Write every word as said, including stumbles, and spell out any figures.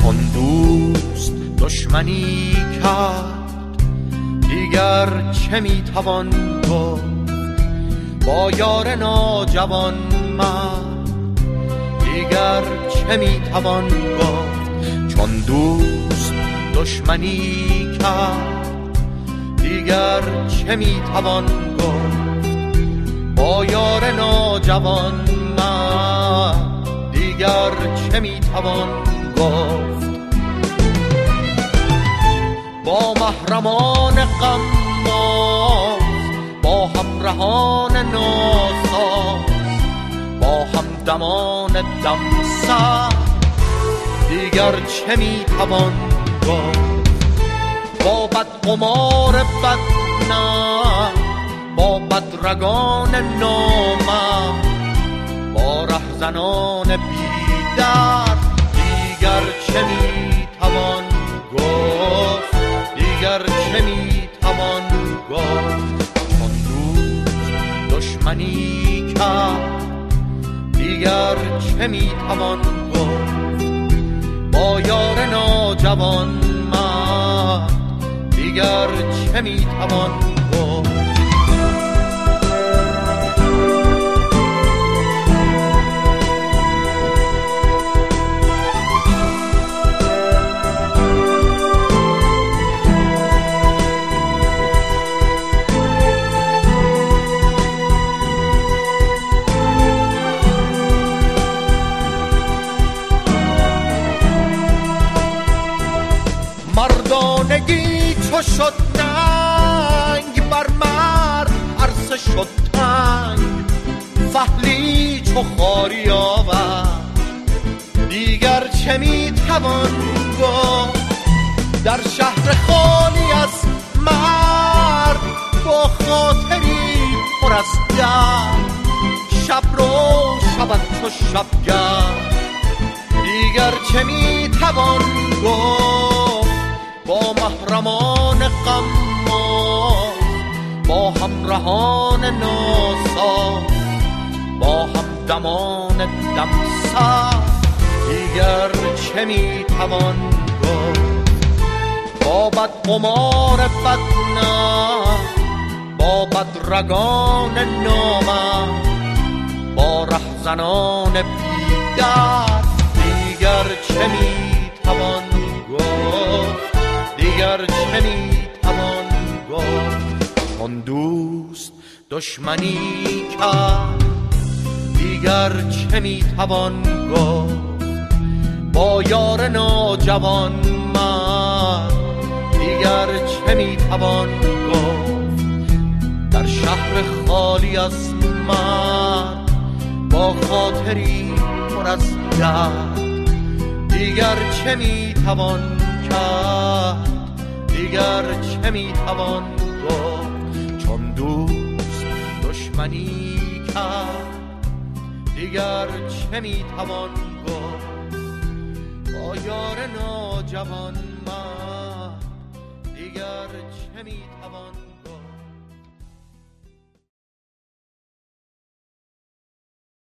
چون دوست دشمنی کرد دیگر چه میتوان گفت؟ با یار ناجوان من دیگر چه میتوان گفت؟ چون دوست دشمنی کرد دیگر چه میتوان گفت؟ با یار ناجوان من دیگر چه میتوان گفت؟ با محرمان غماز، با همراهان ناساز، با همدمان دمسر دیگر چه میتوان گفت؟ با بدقمار بدنام، با بدرگان نامم، با رهزنان بی‌درد دیگر چه میتوان گفت؟ دیگر چه میتوان گفت؟ چون دوست دشمنی کرد دیگر چه میتوان گفت؟ با یار ناجوان من دیگر چه میتوان گفت؟ مردانگی چو شد ننگ، بر مرد عرصه شد تنگ. فحلی چو خاری آورد دیگر چه میتوان گفت؟ در شهر خالی از مرد با خاطری پر از درد، شب رو شبت چو شبگرد دیگر چه میتوان گفت؟ با محرمان غماز، با همراهان ناساز، با همدمان دمسر دیگر چه میتوان گفت؟ با بدقمار بدنام، با بدرگان نامم، با رهزنان بی‌درد دیگر چه میتوان گفت؟ دیگر چه میتوان گفت؟ چون دوست دشمنی کرد دیگر چه میتوان گفت؟ با یار ناجوان من دیگر چه میتوان گفت؟ در شهر خالی از من با خاطری پر از درد دیگر چه میتوان کرد؟ دیگر چه میتوان گفت؟ چون دوست دشمنی کرد دیگر چه میتوان گفت؟ با یار ناجوان من دیگر چه میتوان